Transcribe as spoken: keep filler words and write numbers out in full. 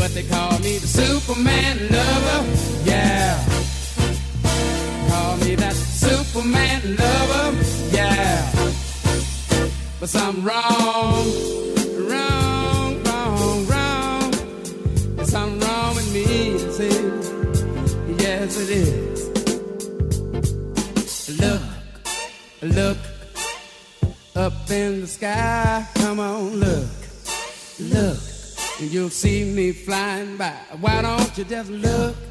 but they call me the Superman lover, yeah. Call me that Superman lover, yeah. But something wrong, wrong, wrong, wrong. There's something wrong with me, see? Yes, it is. Look, look up in the sky. Come on, look, look, and you'll see me flying by. Why don't you just look?